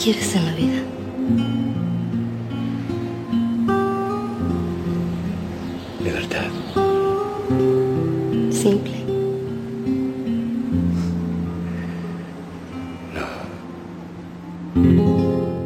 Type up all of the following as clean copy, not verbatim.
quieres en la vida? Libertad. Simple. No.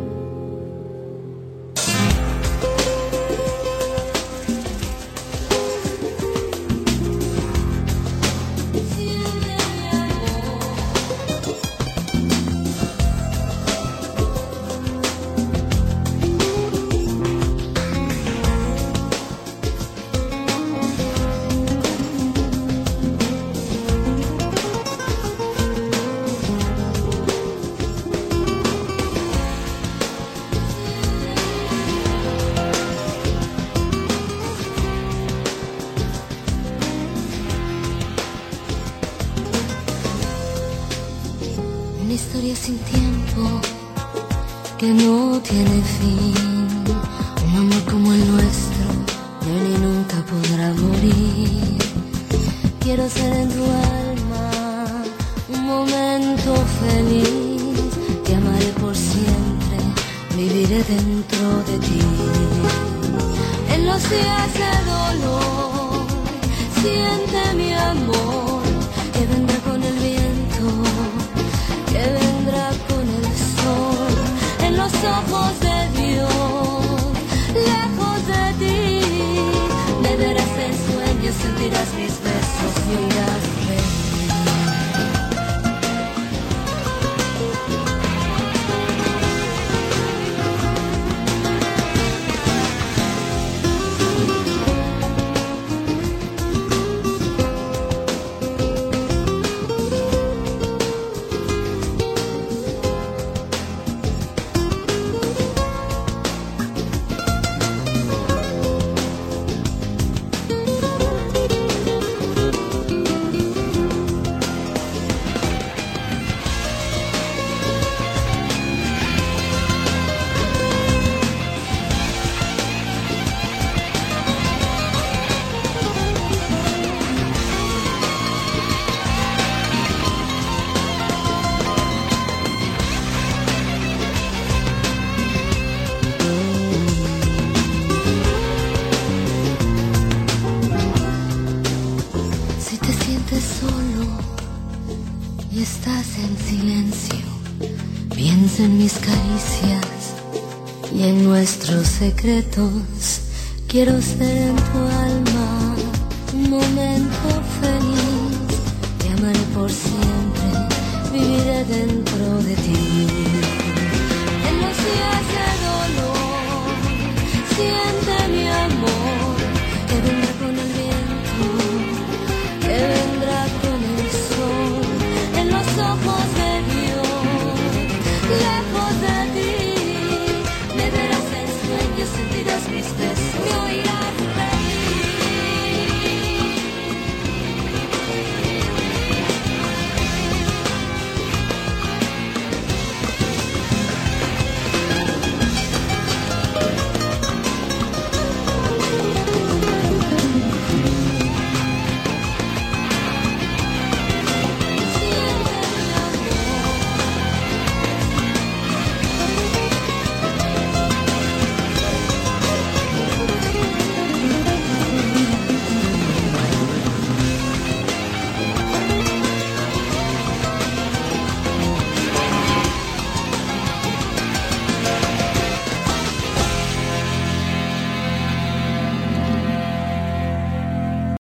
Una historia sin tiempo que no tiene fin. Un amor como el nuestro ya ni nunca podrá morir. Quiero ser en tu alma un momento feliz. Te amaré por siempre, viviré dentro de ti. En los días de dolor siente mi amor, que vendrá con el viento, que vendrá con el sol. En los ojos de Dios, lejos de ti, me verás en sueños, sentirás mis besos y oirás reír. Solo y estás en silencio, piensa en mis caricias y en nuestros secretos. Quiero ser en tu alma un momento feliz. Te amaré por siempre, viviré dentro de ti.